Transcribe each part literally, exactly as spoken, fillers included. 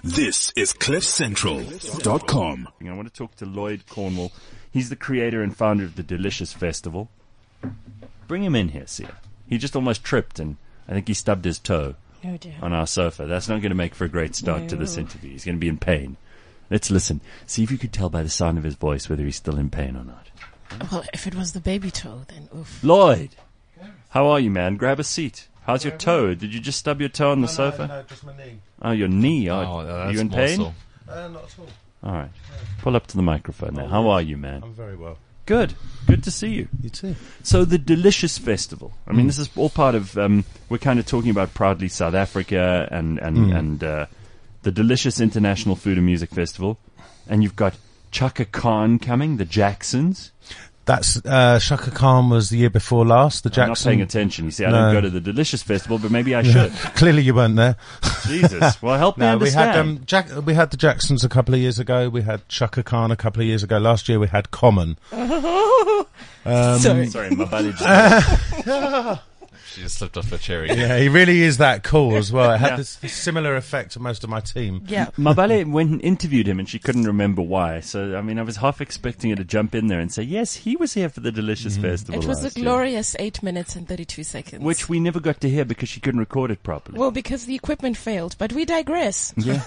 This is cliff central dot com. I want to talk to Lloyd Cornwall. He's the creator and founder of the Delicious Festival. Bring him in here, Sia. He just almost tripped, and I think he stubbed his toe oh dear. on our sofa. That's not going to make for a great start no. to this interview. He's going to be in pain. Let's listen. See if you could tell by the sound of his voice whether he's still in pain or not. Well, if it was the baby toe, then oof. Lloyd, how are you, man? Grab a seat. How's your toe? Did you just stub your toe on the no, sofa? No, no, just my knee. Oh, your knee. Oh, Oh, are that's you in more pain? so. Uh, not at all. All right. Pull up to the microphone now. How are you, man? I'm very well. Good. Good to see you. You too. So the Delicious Festival. I mean, this is all part of. Um, we're kind of talking about Proudly South Africa and and Mm. and uh, the Delicious International Food and Music Festival, and you've got Chaka Khan coming, the Jacksons. That's uh, Chaka Khan was the year before last. The I'm not Jackson. paying attention. You see, I No. don't go to the Delicious Festival, but maybe I should. Clearly, you weren't there. Jesus. Well, help me No, we understand. had um, Jack. We had the Jacksons a couple of years ago. We had Chaka Khan a couple of years ago. Last year we had Common. Um, Sorry. Sorry, my body just... She just slipped off her cherry. Yeah, he really is that cool as well. It had Yeah. this similar effect to most of my team. Yeah. Mabale went and interviewed him, and she couldn't remember why. So, I mean, I was half expecting her to jump in there and say, yes, he was here for the Delicious Festival It was a last year." glorious eight minutes and thirty-two seconds. Which we never got to hear because she couldn't record it properly. well, because the equipment failed, but we digress. Yeah.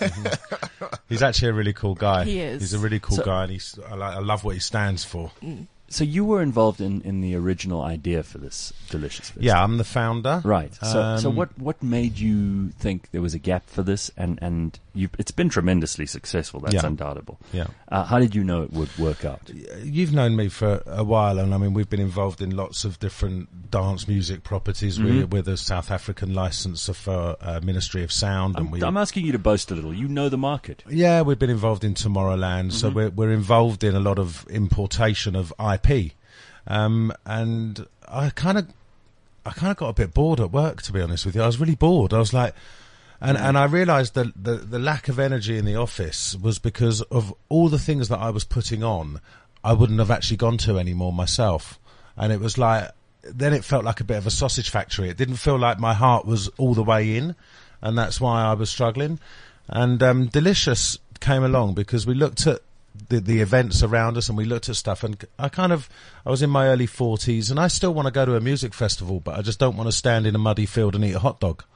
He's actually a really cool guy. He is. He's a really cool So- guy, and he's. I, like, I love what he stands for. So you were involved in, in the original idea for this Delicious Festival. Yeah, I'm the founder. Right. So, so Um, what, what made you think there was a gap for this? And, and you, it's been tremendously successful. That's Yeah. undoubtable. Yeah. Uh, how did you know it would work out? You've known me for a while, and I mean, we've been involved in lots of different dance music properties. We're, we're the South African licensor for uh, Ministry of Sound, and I'm, we. I'm asking you to boast a little. You know the market. Yeah, we've been involved in Tomorrowland, so we're we're involved in a lot of importation of I P, um, and I kind of, I kind of got a bit bored at work, to be honest with you. I was really bored. I was like, and and I realised that the the lack of energy in the office was because of all the things that I was putting on. I wouldn't have actually gone to anymore myself, and it was like. Then it felt like a bit of a sausage factory. It didn't feel like my heart was all the way in, and that's why I was struggling. And um, Delicious came along because we looked at the, the events around us, and we looked at stuff. And I kind of, I was in my early forties, and I still want to go to a music festival, but I just don't want to stand in a muddy field and eat a hot dog.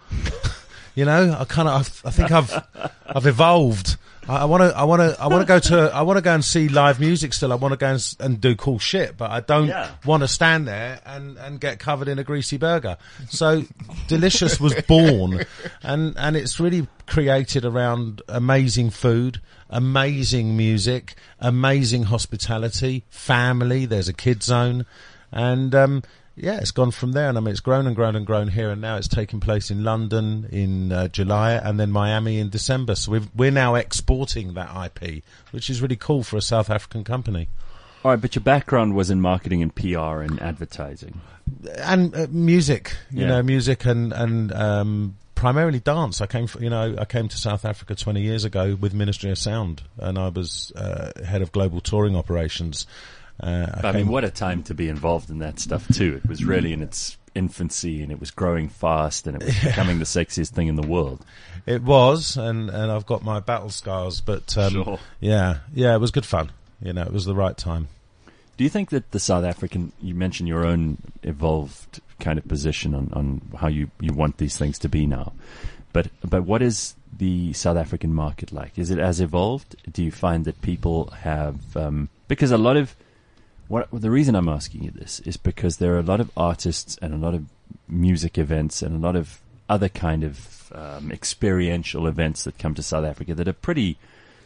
You know, I kind of, I think I've, I've evolved. I want to, I want to, I want to go to, I want to go and see live music still. I want to go and, s- and do cool shit, but I don't Yeah. want to stand there and, and get covered in a greasy burger. So Delicious was born, and, and it's really created around amazing food, amazing music, amazing hospitality, family. There's a kid zone, and, um, yeah, it's gone from there, and I mean, it's grown and grown and grown here, and now it's taking place in London in uh, July, and then Miami in December. So we've, we're now exporting that I P, which is really cool for a South African company. All right, but your background was in marketing and P R and advertising. And uh, music, you Yeah. know, music and and um, primarily dance. I came, f you know, I came to South Africa twenty years ago with Ministry of Sound, and I was uh, head of global touring operations. Uh, I, came- mean, what a time to be involved in that stuff, too. It was really in its infancy, and it was growing fast, and it was becoming the sexiest thing in the world. It was, and, and I've got my battle scars, but um, Sure. yeah, yeah, it was good fun. You know, it was the right time. Do you think that the South African, you mentioned your own evolved kind of position on, on how you, you want these things to be now, but but what is the South African market like? Is it as evolved? Do you find that people have, um, because a lot of, what the reason I'm asking you this is because there are a lot of artists and a lot of music events and a lot of other kind of um, experiential events that come to South Africa that are pretty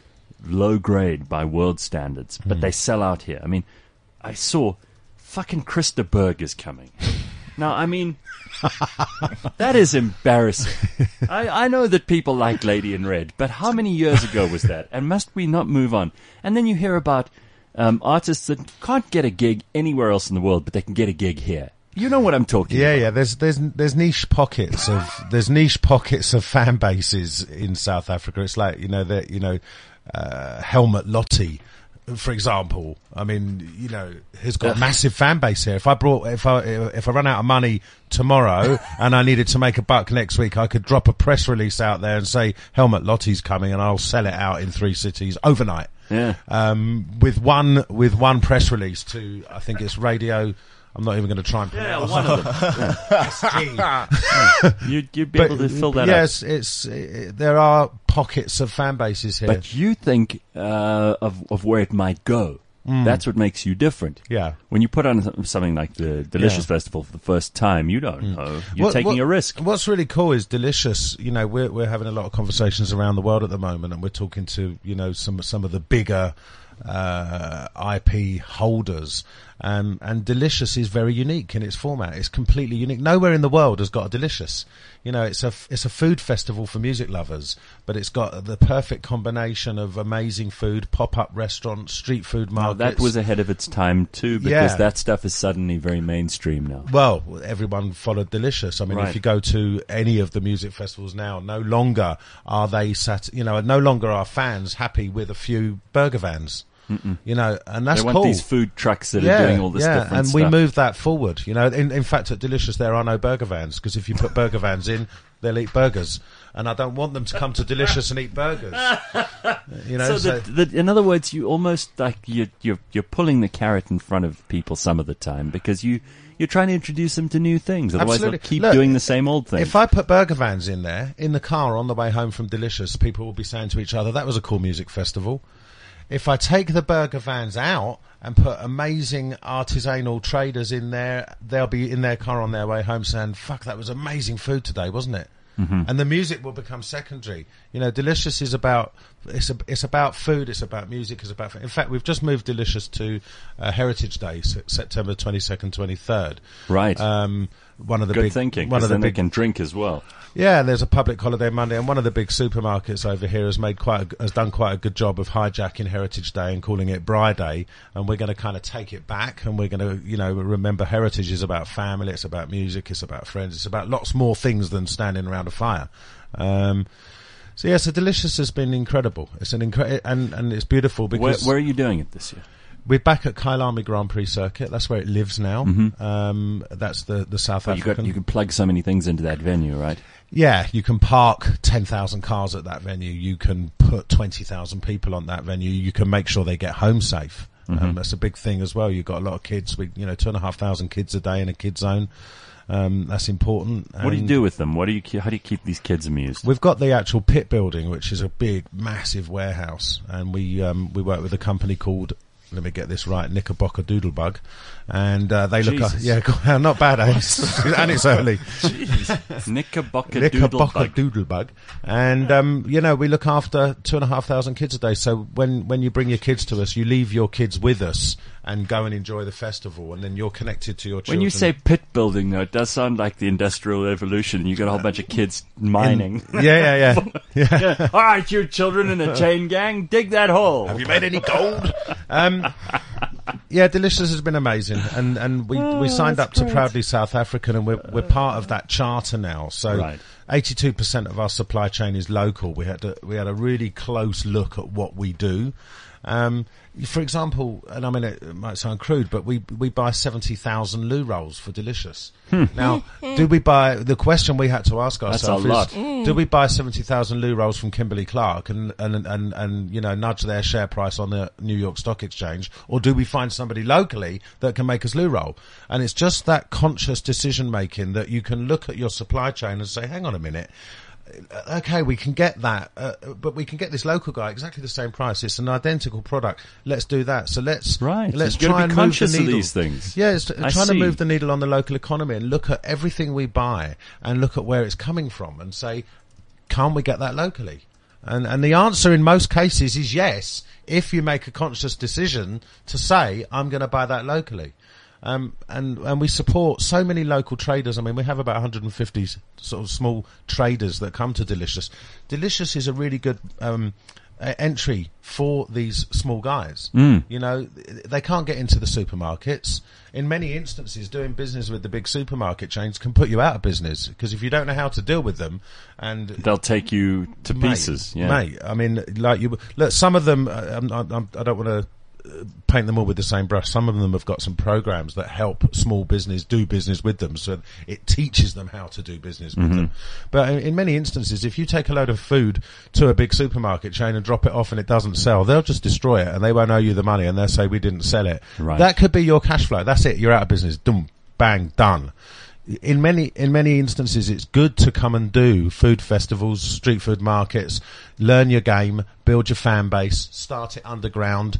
low grade by world standards, but they sell out here. I mean, I saw fucking Krista Berg is coming. Now, I mean, that is embarrassing. I, I know that people like Lady in Red, but how many years ago was that? And must we not move on? And then you hear about um, artists that can't get a gig anywhere else in the world, but they can get a gig here. You know what I'm talking Yeah, about. yeah. There's there's there's niche pockets of there's niche pockets of fan bases in South Africa. It's like you know that you know uh, Helmut Lotti for example, I mean, you know, has got a massive fan base here. If I brought, if I, if I run out of money tomorrow and I needed to make a buck next week, I could drop a press release out there and say Helmut Lotti's coming, and I'll sell it out in three cities overnight. Yeah. Um, with one, with one press release to, I think it's Radio. I'm not even going to try and Yeah, pronounce one of them. Yeah. You'd, you'd be But, able to fill that yes, up. it's it, there are pockets of fan bases here. But you think uh, of of where it might go. Mm. That's what makes you different. Yeah. When you put on some- something like the Delicious Yeah. Festival for the first time, you don't know. You're What- taking what- a risk. What's really cool is Delicious. You know, we're we're having a lot of conversations around the world at the moment, and we're talking to you know some some of the bigger uh, I P holders. Um, and Delicious is very unique in its format. It's completely unique. Nowhere in the world has got a Delicious. You know, it's a it's a food festival for music lovers, but it's got the perfect combination of amazing food, pop-up restaurants, street food Now, markets. that was ahead of its time too, because Yeah. that stuff is suddenly very mainstream now. Well, everyone followed Delicious. I mean, Right. if you go to any of the music festivals now, no longer are they sat, you know, no longer are fans happy with a few burger vans. Mm-mm. You know, and that's They want cool. these food trucks that yeah, are doing all this yeah, different and stuff. we moved that forward. You know, in, in fact, at Delicious there are no burger vans, because if you put burger vans in, they'll eat burgers, and I don't want them to come to Delicious and eat burgers. You know, so, so, that, that, in other words, you almost like you're, you're you're pulling the carrot in front of people some of the time, because you you're trying to introduce them to new things. Otherwise, Absolutely. they'll keep Look, doing the same old thing. if I put burger vans in there, in the car on the way home from Delicious, people will be saying to each other, that was a cool music festival. If I take the burger vans out and put amazing artisanal traders in there, they'll be in their car on their way home saying, fuck, that was amazing food today, wasn't it? Mm-hmm. And the music will become secondary. You know, Delicious is about, it's a, it's about food, it's about music, it's about, in fact, we've just moved Delicious to uh, Heritage Day, S- September twenty-second, twenty-third. Right. Um, one of the Good big, thinking, one because of the then they big, can drink as well. yeah, there's a public holiday Monday, and one of the big supermarkets over here has made quite a, has done quite a good job of hijacking Heritage Day and calling it Bri Day, and we're going to kind of take it back, and we're going to, you know, remember Heritage is about family, it's about music, it's about friends, it's about lots more things than standing around a fire. Um, so yeah, so Delicious has been incredible. It's an incre- and and it's beautiful Where, because where are you doing it this year? we're back at Kailami Grand Prix circuit. That's where it lives now. Mm-hmm. Um, that's the the South Well, you, African. got, you can plug so many things into that venue, right? Yeah, you can park ten thousand cars at that venue. You can put twenty thousand people on that venue. You can make sure they get home safe. Mm-hmm. Um, that's a big thing as well. You've got a lot of kids. We, you know, two and a half thousand kids a day in a kid zone. Um, that's important. What do you And do with them? What do you? ke- How do you keep these kids amused? We've got the actual pit building, which is a big, massive warehouse, and we um, we work with a company called, let me get this right, Knickerbocker Doodlebug, and uh, they look, Jesus. uh, yeah, not bad, eh? And it's early. Knickerbocker Knickerbocker Doodlebug. Doodlebug, and um, you know, we look after two and a half thousand kids a day. So when when you bring your kids to us, you leave your kids with us and go and enjoy the festival, and then you're connected to your children. When you say pit building, though, it does sound like the Industrial Revolution. You got a whole bunch of kids mining. yeah, yeah, yeah, yeah. All right, you children in the chain gang, dig that hole. Have you made any gold? um, yeah, Delicious has been amazing, and and we Oh, we signed up that's to great. Proudly South African, and we're we're part of that charter now. So. Right. eighty-two percent of our supply chain is local. We had to, we had a really close look at what we do. Um, for example, and I mean it might sound crude, but we we buy seventy thousand loo rolls for Delicious. Now, do we buy? The question we had to ask That's ourselves a lot. is: do we buy seventy thousand loo rolls from Kimberly Clark and and and and you know nudge their share price on the New York Stock Exchange, or do we find somebody locally that can make us loo roll? And it's just that conscious decision making that you can look at your supply chain and say, hang on a minute. Okay, we can get that, uh, but we can get this local guy exactly the same price. It's an identical product. Let's do that. So let's Right. Let's So you've try got to and be move conscious the of needle. these things. Yeah, it's I trying see. to move the needle on the local economy and look at everything we buy and look at where it's coming from and say, can't we get that locally? And and the answer in most cases is yes, if you make a conscious decision to say, I'm going to buy that locally. Um, and, and we support so many local traders. I mean, we have about one hundred fifty sort of small traders that come to Delicious. Delicious is a really good, um, uh, entry for these small guys. Mm. You know, they can't get into the supermarkets. In many instances, doing business with the big supermarket chains can put you out of business, because if you don't know how to deal with them, and They'll take you to Mate, pieces. Yeah. Mate, I mean, like you look, some of them. uh, I'm, I'm, I don't want to paint them all with the same brush. Some of them have got some programs that help small business do business with them, so it teaches them how to do business with Mm-hmm. them. But in, in many instances, if you take a load of food to a big supermarket chain and drop it off and it doesn't sell, they'll just destroy it and they won't owe you the money and they'll say we didn't sell it. Right. That could be your cash flow. That's it. You're out of business. Dum, bang, done. In many in many instances, it's good to come and do food festivals, street food markets, learn your game, build your fan base, start it underground.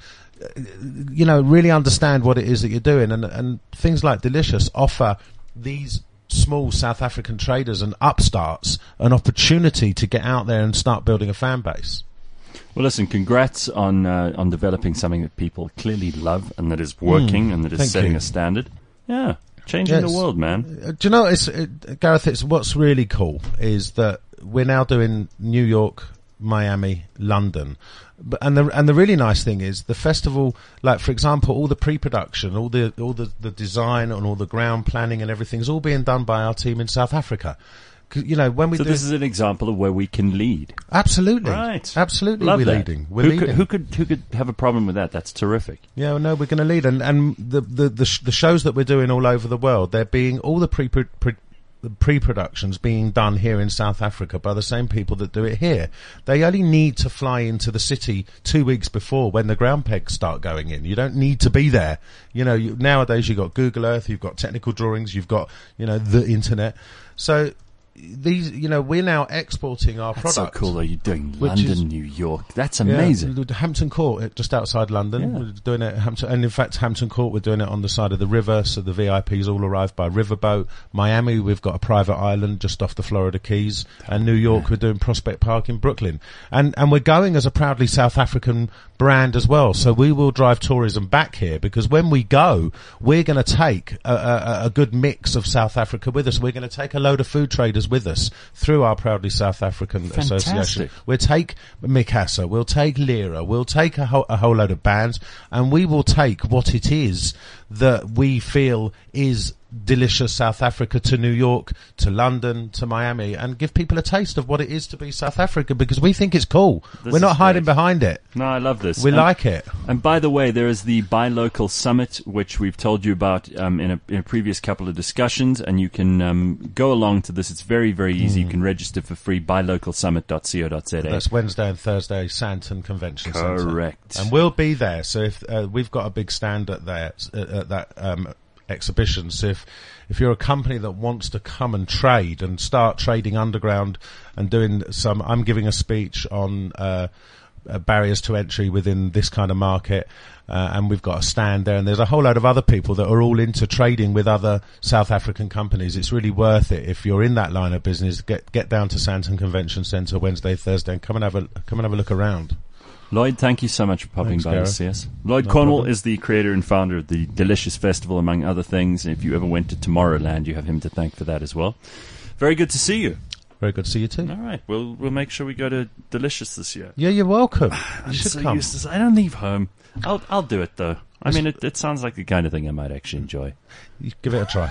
You know, really understand what it is that you're doing, and and things like Delicious offer these small South African traders and upstarts an opportunity to get out there and start building a fan base. Well, listen, congrats on uh, on developing something that people clearly love and that is working Mm, and that is thank setting you. a standard. Yeah. Changing Yes. the world, man. Uh, do you know, it's, it, Gareth, it's what's really cool is that we're now doing New York, Miami, London. But, and the, and the really nice thing is the festival, like, for example, all the pre-production, all the, all the, the design and all the ground planning and everything's all being done by our team in South Africa. 'Cause, you know, when we So do, this is an example of where we can lead. absolutely, Right. absolutely, Love we're that. leading. We're who leading. Could, who could who could have a problem with that? That's terrific. Yeah, well, no, we're going to lead, and and the the the, sh- the shows that we're doing all over the world, they're being all the pre pre the pre-productions being done here in South Africa by the same people that do it here. They only need to fly into the city two weeks before when the ground pegs start going in. You don't need to be there. You know, you, nowadays you've got Google Earth, you've got technical drawings, you've got, you know, the internet. So these, you know, we're now exporting our That's product. so cool, though. You're doing Which London, is- New York. That's Yeah, amazing. Hampton Court, uh, just outside London. Yeah. We're doing it at Hampton, and in fact, Hampton Court, we're doing it on the side of the river, so the V I Ps all arrive by riverboat. Miami, we've got a private island just off the Florida Keys, and New York, we're doing Prospect Park in Brooklyn, and and we're going as a proudly South African brand as well. So we will drive tourism back here because when we go, we're going to take a, a, a good mix of South Africa with us. We're going to take a load of food traders with us through our proudly South African Fantastic. association. We'll take Mikasa, we'll take Lyra, we'll take a whole, a whole load of bands, and we will take what it is that we feel is delicious South Africa to New York, to London, to Miami, and give people a taste of what it is to be South Africa because we think it's cool. This We're not is hiding great. behind it. No, I love this. We And- like it. And by the way, there is the Buy Local Summit, which we've told you about um, in, a, in a previous couple of discussions, and you can um, go along to this. It's very, very easy. You can register for free, buy local summit dot co dot za. That's Wednesday and Thursday, Santon Convention Centre. Correct. And we'll be there. So if uh, we've got a big stand at there at, at that um, exhibition. So if if you're a company that wants to come and trade and start trading underground and doing some, I'm giving a speech on uh, uh, barriers to entry within this kind of market. Uh, and we've got a stand there, and there's a whole load of other people that are all into trading with other South African companies. It's really worth it if you're in that line of business. Get get down to Santon Convention Centre Wednesday, Thursday, and come and have a come and have a look around. Lloyd, thank you so much for popping Thanks, by to Gareth. see us. Lloyd No Cornwall problem. is the creator and founder of the Delicious Festival, among other things. And if you ever went to Tomorrowland, you have him to thank for that as well. Very good to see you. Very good to see you too. All right, we'll we'll make sure we go to Delicious this year. Yeah, you're welcome. You I'm should so come. useless. I don't leave home. I'll I'll do it though. I mean, it, it sounds like the kind of thing I might actually enjoy. You give it a try.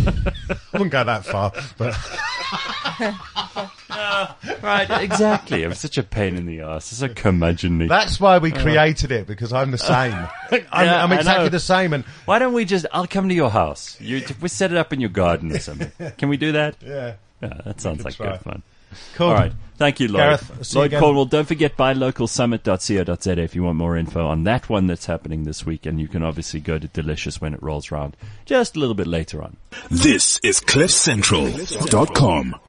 I wouldn't go that far, but Right, exactly. I'm such a pain in the ass. It's so curmudgeonly. that's why we created it, because I'm the same. I'm, Yeah, I'm I exactly know. the same. And Why don't we just? I'll come to your house. You, we set it up in your garden or something. Can we do that? yeah, Yeah, that sounds like try. good fun. cool. All right. Thank you, Lloyd. Gareth, see you Lloyd again. Cornwall. Don't forget buy local summit dot co dot za if you want more info on that one that's happening this week. And you can obviously go to Delicious when it rolls around just a little bit later on. This is cliff central dot com.